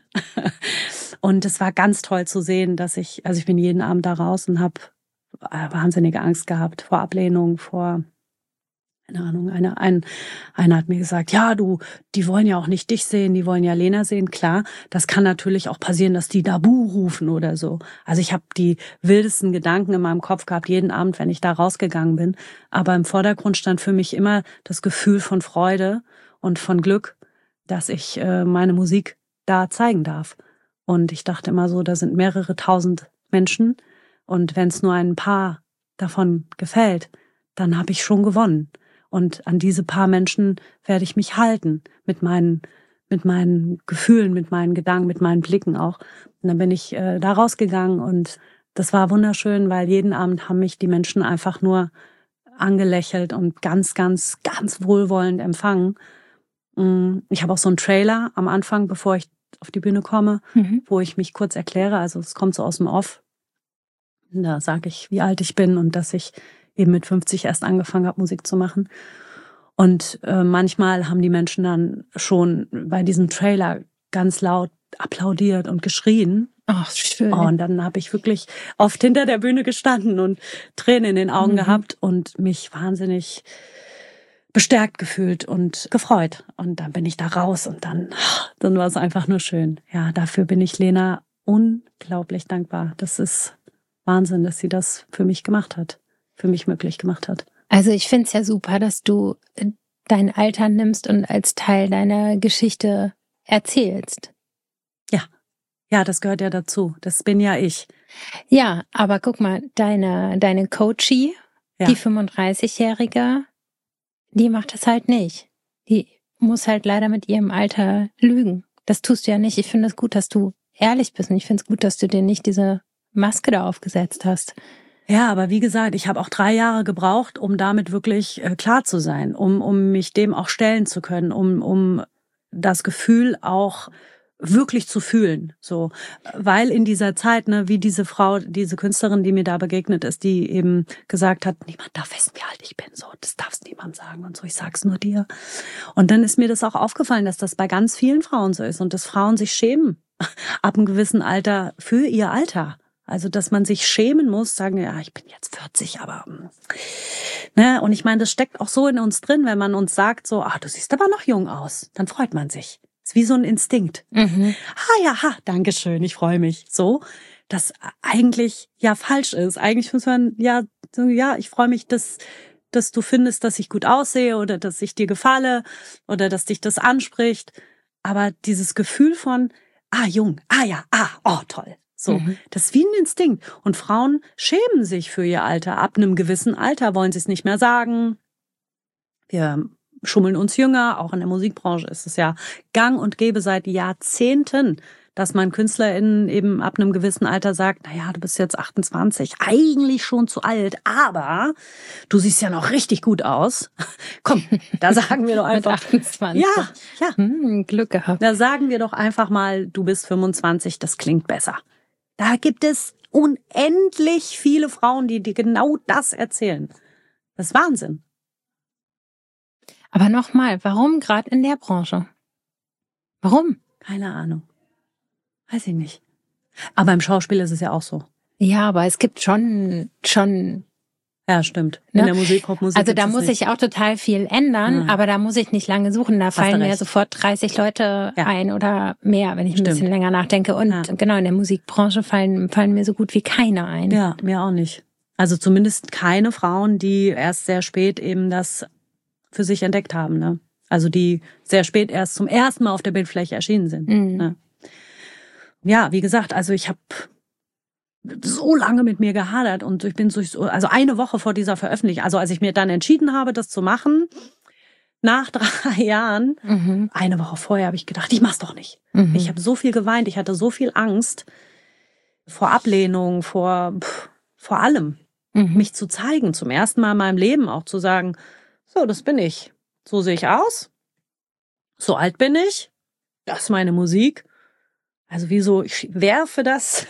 [SPEAKER 2] Und es war ganz toll zu sehen, dass ich, also ich bin jeden Abend da raus und habe wahnsinnige Angst gehabt vor Ablehnung, vor, keine Ahnung, einer, ein, einer hat mir gesagt, ja, du, die wollen ja auch nicht dich sehen, die wollen ja Lena sehen. Klar, das kann natürlich auch passieren, dass die Dabu rufen oder so. Also ich habe die wildesten Gedanken in meinem Kopf gehabt, jeden Abend, wenn ich da rausgegangen bin. Aber im Vordergrund stand für mich immer das Gefühl von Freude und von Glück, dass ich äh, meine Musik da zeigen darf. Und ich dachte immer so, da sind mehrere tausend Menschen. Und wenn es nur ein paar davon gefällt, dann habe ich schon gewonnen. Und an diese paar Menschen werde ich mich halten, mit meinen, mit meinen Gefühlen, mit meinen Gedanken, mit meinen Blicken auch. Und dann bin ich äh, da rausgegangen und das war wunderschön, weil jeden Abend haben mich die Menschen einfach nur angelächelt und ganz, ganz, ganz wohlwollend empfangen. Ich habe auch so einen Trailer am Anfang, bevor ich auf die Bühne komme, mhm. wo ich mich kurz erkläre. Also es kommt so aus dem Off. Da sage ich, wie alt ich bin und dass ich eben mit fünfzig erst angefangen habe, Musik zu machen. Und äh, manchmal haben die Menschen dann schon bei diesem Trailer ganz laut applaudiert und geschrien.
[SPEAKER 1] Ach, schön.
[SPEAKER 2] Oh, und dann habe ich wirklich oft hinter der Bühne gestanden und Tränen in den Augen mhm. gehabt und mich wahnsinnig bestärkt gefühlt und gefreut. Und dann bin ich da raus und dann, dann war es einfach nur schön. Ja, dafür bin ich Lena unglaublich dankbar. Das ist Wahnsinn, dass sie das für mich gemacht hat, für mich möglich gemacht hat.
[SPEAKER 1] Also ich finde es ja super, dass du dein Alter nimmst und als Teil deiner Geschichte erzählst.
[SPEAKER 2] Ja, ja, das gehört ja dazu. Das bin ja ich.
[SPEAKER 1] Ja, aber guck mal, deine, deine Coachie, ja. die fünfunddreißigjährige, die macht das halt nicht. Die muss halt leider mit ihrem Alter lügen. Das tust du ja nicht. Ich finde es gut, dass du ehrlich bist und ich finde es gut, dass du dir nicht diese Maske da aufgesetzt hast.
[SPEAKER 2] Ja, aber wie gesagt, ich habe auch drei Jahre gebraucht, um damit wirklich äh, klar zu sein, um um mich dem auch stellen zu können, um um das Gefühl auch wirklich zu fühlen, so, weil in dieser Zeit, ne, wie diese Frau, diese Künstlerin, die mir da begegnet ist, die eben gesagt hat, niemand darf wissen, wie alt ich bin, so, das darf's niemand sagen und so, ich sag's nur dir. Und dann ist mir das auch aufgefallen, dass das bei ganz vielen Frauen so ist und dass Frauen sich schämen ab einem gewissen Alter für ihr Alter. Also, dass man sich schämen muss, sagen, ja, ich bin jetzt vierzig, aber, ne, und ich meine, das steckt auch so in uns drin, wenn man uns sagt so, ah, du siehst aber noch jung aus, dann freut man sich. Ist wie so ein Instinkt. Mhm. Ah ja, ha, danke schön, ich freue mich. So, das eigentlich ja falsch ist. Eigentlich muss man ja, so, ja, ich freue mich, dass, dass du findest, dass ich gut aussehe oder dass ich dir gefalle oder dass dich das anspricht. Aber dieses Gefühl von, ah, jung, ah ja, ah, oh, toll. So, mhm. das ist wie ein Instinkt. Und Frauen schämen sich für ihr Alter. Ab einem gewissen Alter wollen sie es nicht mehr sagen. Wir schummeln uns jünger. Auch in der Musikbranche ist es ja gang und gäbe seit Jahrzehnten, dass man KünstlerInnen eben ab einem gewissen Alter sagt, na ja, du bist jetzt achtundzwanzig, eigentlich schon zu alt, aber du siehst ja noch richtig gut aus. Komm, da sagen wir doch einfach.
[SPEAKER 1] achtundzwanzig.
[SPEAKER 2] Ja, ja.
[SPEAKER 1] Hm, Glück gehabt.
[SPEAKER 2] Da sagen wir doch einfach mal, du bist fünfundzwanzig, das klingt besser. Da gibt es unendlich viele Frauen, die dir genau das erzählen. Das ist Wahnsinn.
[SPEAKER 1] Aber nochmal, warum gerade in der Branche? Warum?
[SPEAKER 2] Keine Ahnung. Weiß ich nicht. Aber im Schauspiel ist es ja auch so.
[SPEAKER 1] Ja, aber es gibt schon, schon.
[SPEAKER 2] Ja, stimmt. In ne? der Musik, Popmusik.
[SPEAKER 1] Also da muss ich auch total viel ändern, mhm. aber da muss ich nicht lange suchen. Da Hast fallen mir sofort dreißig Leute ja. ein oder mehr, wenn ich stimmt. ein bisschen länger nachdenke. Und ja. genau, in der Musikbranche fallen, fallen mir so gut wie keine ein.
[SPEAKER 2] Ja, mir auch nicht. Also zumindest keine Frauen, die erst sehr spät eben das für sich entdeckt haben. Ne? Also die sehr spät erst zum ersten Mal auf der Bildfläche erschienen sind. Mhm. Ne? ja, wie gesagt, also ich habe so lange mit mir gehadert und ich bin so, also eine Woche vor dieser Veröffentlichung, also als ich mir dann entschieden habe, das zu machen, nach drei Jahren, mhm. eine Woche vorher habe ich gedacht, ich mach's doch nicht. Mhm. Ich habe so viel geweint, ich hatte so viel Angst vor Ablehnung, vor, pff, vor allem, mhm. mich zu zeigen, zum ersten Mal in meinem Leben auch zu sagen, so, das bin ich, so sehe ich aus, so alt bin ich, das ist meine Musik. Also wieso, ich werfe das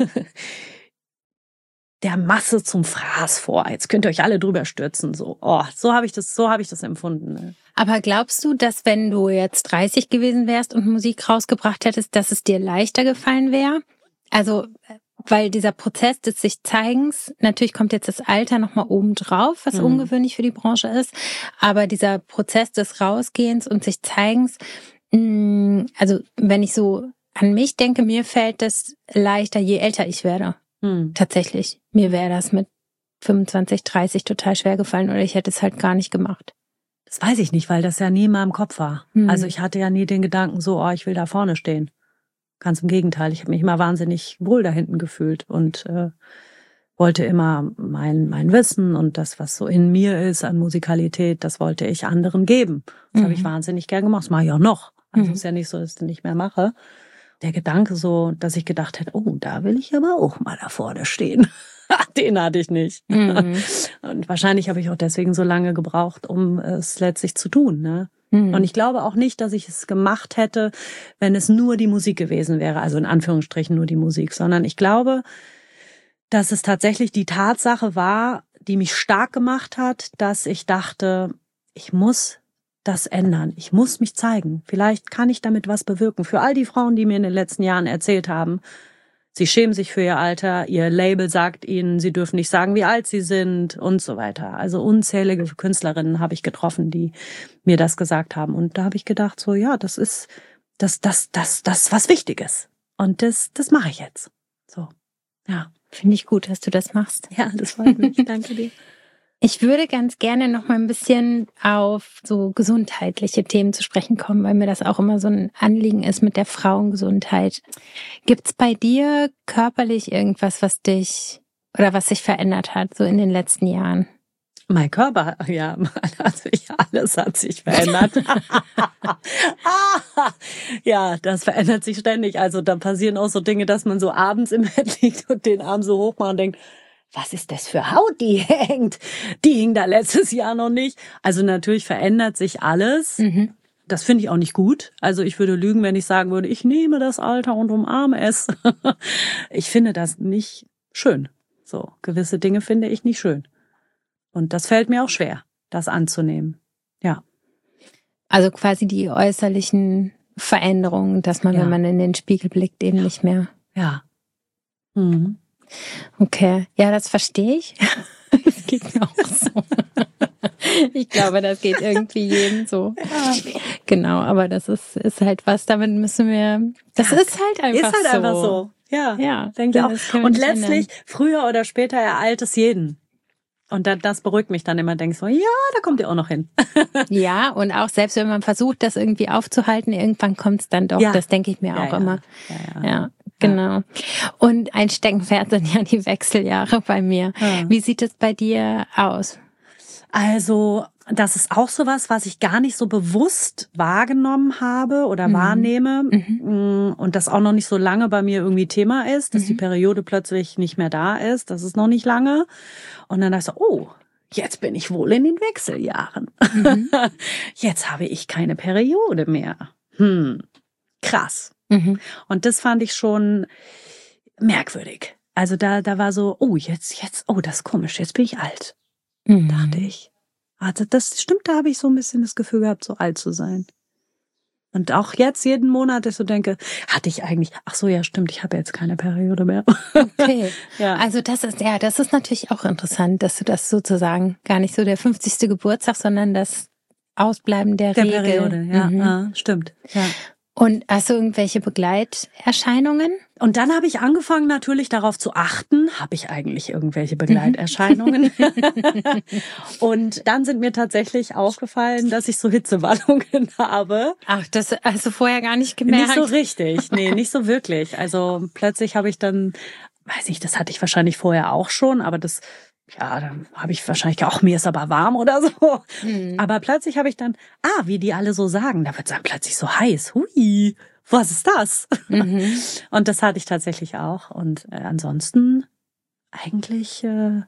[SPEAKER 2] der Masse zum Fraß vor. Jetzt könnt ihr euch alle drüber stürzen. So, oh, so habe ich das, so habe ich das empfunden. Ne?
[SPEAKER 1] Aber glaubst du, dass wenn du jetzt dreißig gewesen wärst und Musik rausgebracht hättest, dass es dir leichter gefallen wäre? Also, weil dieser Prozess des sich Zeigens, natürlich kommt jetzt das Alter nochmal oben drauf, was mhm. ungewöhnlich für die Branche ist. Aber dieser Prozess des Rausgehens und sich Zeigens, mh, also wenn ich so an mich denke, mir fällt das leichter, je älter ich werde. Hm. Tatsächlich. Mir wäre das mit fünfundzwanzig, dreißig total schwer gefallen oder ich hätte es halt gar nicht gemacht.
[SPEAKER 2] Das weiß ich nicht, weil das ja nie in meinem Kopf war. Hm. Also ich hatte ja nie den Gedanken so, oh, ich will da vorne stehen. Ganz im Gegenteil. Ich habe mich immer wahnsinnig wohl da hinten gefühlt und äh, wollte immer mein mein Wissen und das, was so in mir ist an Musikalität, das wollte ich anderen geben. Das mhm. habe ich wahnsinnig gern gemacht. Das mache ich auch noch. Also mhm. ist ja nicht so, dass ich das nicht mehr mache. Der Gedanke so, dass ich gedacht hätte, oh, da will ich aber auch mal da vorne stehen. Den hatte ich nicht. Mhm. Und wahrscheinlich habe ich auch deswegen so lange gebraucht, um es letztlich zu tun. Ne? Mhm. Und ich glaube auch nicht, dass ich es gemacht hätte, wenn es nur die Musik gewesen wäre. Also in Anführungsstrichen nur die Musik. Sondern ich glaube, dass es tatsächlich die Tatsache war, die mich stark gemacht hat, dass ich dachte, ich muss das ändern. Ich muss mich zeigen. Vielleicht kann ich damit was bewirken. Für all die Frauen, die mir in den letzten Jahren erzählt haben, sie schämen sich für ihr Alter, ihr Label sagt ihnen, sie dürfen nicht sagen, wie alt sie sind und so weiter. Also unzählige Künstlerinnen habe ich getroffen, die mir das gesagt haben. Und da habe ich gedacht, so ja, das ist das, das, das, das was Wichtiges. Und das, das mache ich jetzt. So, ja.
[SPEAKER 1] Finde ich gut, dass du das machst.
[SPEAKER 2] Ja, das freut mich. Danke dir.
[SPEAKER 1] Ich würde ganz gerne noch mal ein bisschen auf so gesundheitliche Themen zu sprechen kommen, weil mir das auch immer so ein Anliegen ist mit der Frauengesundheit. Gibt's bei dir körperlich irgendwas, was dich oder was sich verändert hat, so in den letzten Jahren?
[SPEAKER 2] Mein Körper, ja, also ja, alles hat sich verändert. Ja, das verändert sich ständig. Also da passieren auch so Dinge, dass man so abends im Bett liegt und den Arm so hoch macht und denkt, was ist das für Haut, die hängt? Die hing da letztes Jahr noch nicht. Also natürlich verändert sich alles. Mhm. Das finde ich auch nicht gut. Also ich würde lügen, wenn ich sagen würde, ich nehme das Alter und umarme es. Ich finde das nicht schön. So, gewisse Dinge finde ich nicht schön. Und das fällt mir auch schwer, das anzunehmen. Ja.
[SPEAKER 1] Also quasi die äußerlichen Veränderungen, dass man, ja. wenn man in den Spiegel blickt, eben nicht mehr.
[SPEAKER 2] Ja. Mhm.
[SPEAKER 1] Okay, ja, das verstehe ich. Das geht mir auch so. Ich glaube, das geht irgendwie jedem so. Ja. Genau, aber das ist, ist halt was, damit müssen wir, das ja, ist halt einfach so. Ist halt
[SPEAKER 2] so. einfach so. Ja, ja, denke ich auch. Und letztlich, ändern. Früher oder später ereilt es jeden. Und das, das beruhigt mich dann immer, denke ich so, ja, da kommt ihr auch noch hin.
[SPEAKER 1] Ja, und auch selbst wenn man versucht, das irgendwie aufzuhalten, irgendwann kommt es dann doch. Ja. Das denke ich mir ja, auch ja. immer. Ja, ja. ja. Genau. Und ein Steckenpferd sind ja die Wechseljahre bei mir. Ja. Wie sieht es bei dir aus?
[SPEAKER 2] Also, das ist auch sowas, was ich gar nicht so bewusst wahrgenommen habe oder mhm. wahrnehme mhm. und das auch noch nicht so lange bei mir irgendwie Thema ist, dass mhm. die Periode plötzlich nicht mehr da ist. Das ist noch nicht lange. Und dann dachte ich so, oh, jetzt bin ich wohl in den Wechseljahren. Mhm. Jetzt habe ich keine Periode mehr. Hm, krass. Mhm. Und das fand ich schon merkwürdig. Also da, da war so, oh, jetzt, jetzt, oh, das ist komisch, jetzt bin ich alt. Mhm. Dachte ich. Also das stimmt, da habe ich so ein bisschen das Gefühl gehabt, so alt zu sein. Und auch jetzt jeden Monat, ich so denke, hatte ich eigentlich, ach so, ja stimmt, ich habe jetzt keine Periode mehr.
[SPEAKER 1] Okay, ja. Also das ist, ja, das ist natürlich auch interessant, dass du das sozusagen gar nicht so der fünfzigste Geburtstag, sondern das Ausbleiben der,
[SPEAKER 2] der
[SPEAKER 1] Regel.
[SPEAKER 2] Periode, ja, mhm. ja, stimmt. Ja.
[SPEAKER 1] Und hast du irgendwelche Begleiterscheinungen?
[SPEAKER 2] Und dann habe ich angefangen natürlich darauf zu achten, habe ich eigentlich irgendwelche Begleiterscheinungen? Und dann sind mir tatsächlich aufgefallen, dass ich so Hitzewallungen habe.
[SPEAKER 1] Ach, das hast du vorher gar nicht gemerkt?
[SPEAKER 2] Nicht so richtig, nee, nicht so wirklich. Also plötzlich habe ich dann, weiß ich, das hatte ich wahrscheinlich vorher auch schon, aber das, ja, dann habe ich wahrscheinlich auch, mir ist aber warm oder so. Mhm. Aber plötzlich habe ich dann, ah, wie die alle so sagen, da wird es dann plötzlich so heiß. Hui, was ist das? Mhm. Und das hatte ich tatsächlich auch. Und äh, ansonsten eigentlich äh,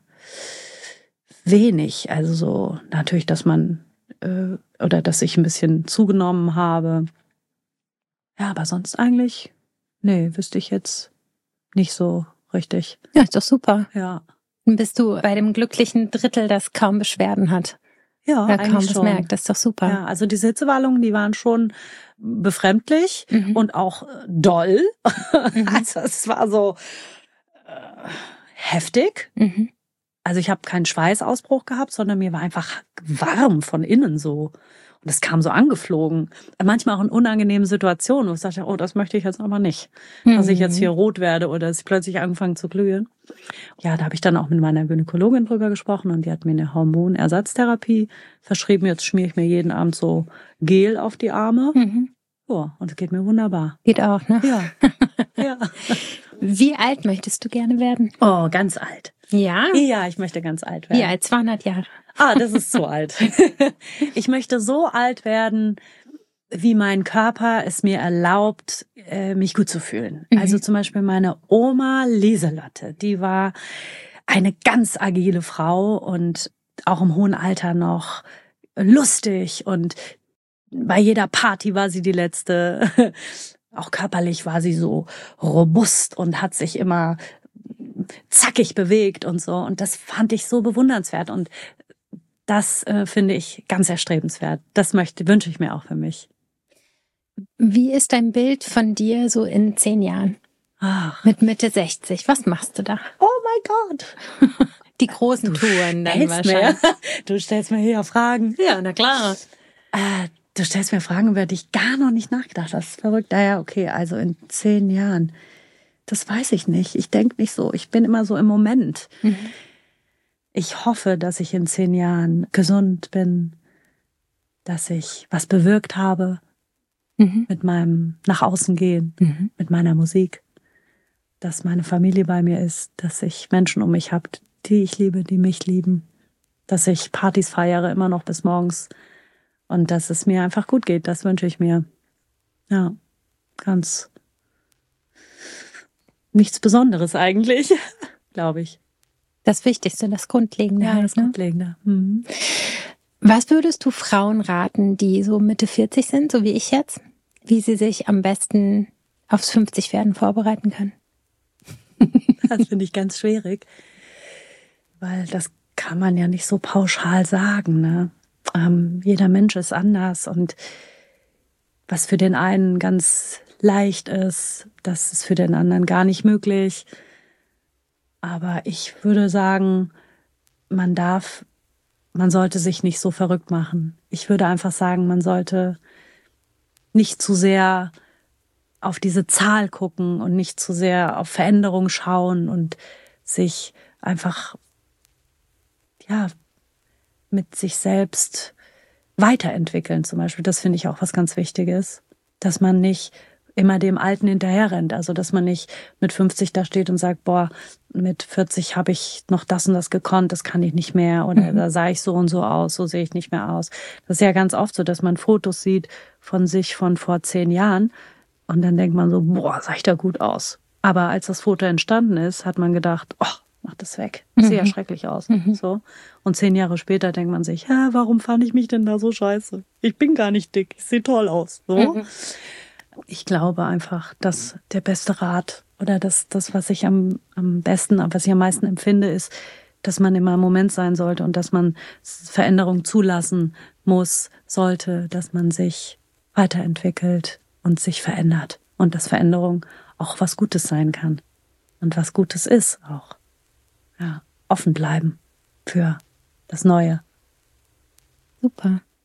[SPEAKER 2] wenig. Also so natürlich, dass man äh, oder dass ich ein bisschen zugenommen habe. Ja, aber sonst eigentlich, nee, wüsste ich jetzt nicht so richtig.
[SPEAKER 1] Ja, ist doch super.
[SPEAKER 2] Ja.
[SPEAKER 1] Dann bist du bei dem glücklichen Drittel, das kaum Beschwerden hat.
[SPEAKER 2] Ja,
[SPEAKER 1] ja kaum was
[SPEAKER 2] schon.
[SPEAKER 1] merkt. Das ist doch super.
[SPEAKER 2] Ja, also diese Hitzewallungen, die waren schon befremdlich mhm. und auch doll. Mhm. Also es war so äh, heftig. Mhm. Also ich habe keinen Schweißausbruch gehabt, sondern mir war einfach warm von innen so. Und das kam so angeflogen. Manchmal auch in unangenehmen Situationen, wo ich dachte, oh, das möchte ich jetzt aber nicht. Mhm. Dass ich jetzt hier rot werde oder dass ich plötzlich angefangen zu glühen. Ja, da habe ich dann auch mit meiner Gynäkologin drüber gesprochen und die hat mir eine Hormonersatztherapie verschrieben. Jetzt schmiere ich mir jeden Abend so Gel auf die Arme. Mhm. Ja, und es geht mir wunderbar.
[SPEAKER 1] Geht auch, ne?
[SPEAKER 2] Ja. Ja.
[SPEAKER 1] Wie alt möchtest du gerne werden?
[SPEAKER 2] Oh, ganz alt.
[SPEAKER 1] Ja?
[SPEAKER 2] Ja, ich möchte ganz alt werden.
[SPEAKER 1] Wie alt? zweihundert Jahre.
[SPEAKER 2] Ah, das ist zu alt. Ich möchte so alt werden, wie mein Körper es mir erlaubt, mich gut zu fühlen. Mhm. Also zum Beispiel meine Oma Lieselotte, die war eine ganz agile Frau und auch im hohen Alter noch lustig und bei jeder Party war sie die Letzte. Auch körperlich war sie so robust und hat sich immer zackig bewegt und so. Und das fand ich so bewundernswert. Und das äh, finde ich ganz erstrebenswert. Das möchte, wünsche ich mir auch für mich.
[SPEAKER 1] Wie ist dein Bild von dir so in zehn Jahren?
[SPEAKER 2] Ach.
[SPEAKER 1] Mit Mitte sechzig. Was machst du da?
[SPEAKER 2] Oh mein Gott.
[SPEAKER 1] Die großen
[SPEAKER 2] du
[SPEAKER 1] Touren dann wahrscheinlich.
[SPEAKER 2] Mir, du stellst mir hier Fragen.
[SPEAKER 1] Ja, na klar.
[SPEAKER 2] Äh, du stellst mir Fragen, über die ich gar noch nicht nachgedacht habe. Das ist verrückt. Naja, okay, also in zehn Jahren. Das weiß ich nicht. Ich denke nicht so. Ich bin immer so im Moment. Mhm. Ich hoffe, dass ich in zehn Jahren gesund bin, dass ich was bewirkt habe mhm. mit meinem nach außen gehen, mhm. mit meiner Musik, dass meine Familie bei mir ist, dass ich Menschen um mich habe, die ich liebe, die mich lieben, dass ich Partys feiere immer noch bis morgens und dass es mir einfach gut geht. Das wünsche ich mir. Ja, ganz nichts Besonderes eigentlich, glaube ich.
[SPEAKER 1] Das Wichtigste, das Grundlegende.
[SPEAKER 2] Ja, das Grundlegende. Mhm.
[SPEAKER 1] Was würdest du Frauen raten, die so Mitte vierzig sind, so wie ich jetzt, wie sie sich am besten aufs fünfzig-Werden vorbereiten können?
[SPEAKER 2] Das finde ich ganz schwierig, weil das kann man ja nicht so pauschal sagen. Ne? Ähm, jeder Mensch ist anders und was für den einen ganz leicht ist, das ist für den anderen gar nicht möglich. Aber ich würde sagen, man darf, man sollte sich nicht so verrückt machen. Ich würde einfach sagen, man sollte nicht zu sehr auf diese Zahl gucken und nicht zu sehr auf Veränderung schauen und sich einfach, ja, mit sich selbst weiterentwickeln zum Beispiel. Das finde ich auch was ganz Wichtiges, dass man nicht immer dem Alten hinterherrennt. Also, dass man nicht mit fünfzig da steht und sagt, boah, mit vierzig habe ich noch das und das gekonnt, das kann ich nicht mehr. Oder mhm. da sah ich so und so aus, so sehe ich nicht mehr aus. Das ist ja ganz oft so, dass man Fotos sieht von sich von vor zehn Jahren und dann denkt man so, boah, sah ich da gut aus. Aber als das Foto entstanden ist, hat man gedacht, oh, mach das weg. Das sieht mhm. ja schrecklich aus. Mhm. So. Und zehn Jahre später denkt man sich, ja, warum fand ich mich denn da so scheiße? Ich bin gar nicht dick, ich sehe toll aus. So. Mhm. Ich glaube einfach, dass der beste Rat oder das, das was ich am, am besten, was ich am meisten empfinde, ist, dass man immer im Moment sein sollte und dass man Veränderung zulassen muss, sollte, dass man sich weiterentwickelt und sich verändert. Und dass Veränderung auch was Gutes sein kann. Und was Gutes ist auch. Ja, offen bleiben für das Neue.
[SPEAKER 1] Super.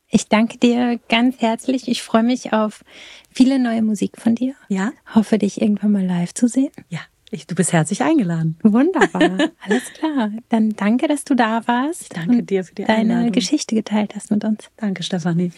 [SPEAKER 1] Ich danke dir ganz herzlich. Ich freue mich auf viele neue Musik von dir.
[SPEAKER 2] Ja.
[SPEAKER 1] Hoffe, dich irgendwann mal live zu sehen.
[SPEAKER 2] Ja, ich, du bist herzlich eingeladen.
[SPEAKER 1] Wunderbar. Alles klar. Dann danke, dass du da warst.
[SPEAKER 2] Ich danke dir für die
[SPEAKER 1] Einladung.
[SPEAKER 2] Einladung.
[SPEAKER 1] Deine Geschichte geteilt hast mit uns.
[SPEAKER 2] Danke, Stefanie.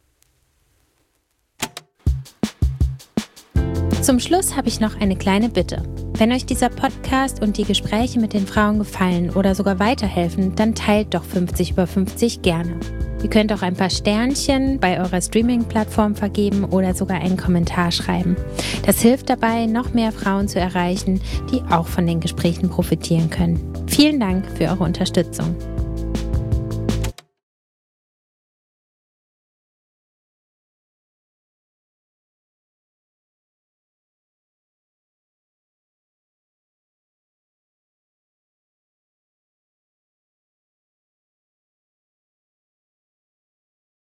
[SPEAKER 1] Zum Schluss habe ich noch eine kleine Bitte. Wenn euch dieser Podcast und die Gespräche mit den Frauen gefallen oder sogar weiterhelfen, dann teilt doch fünfzig über fünfzig gerne. Ihr könnt auch ein paar Sternchen bei eurer Streaming-Plattform vergeben oder sogar einen Kommentar schreiben. Das hilft dabei, noch mehr Frauen zu erreichen, die auch von den Gesprächen profitieren können. Vielen Dank für eure Unterstützung.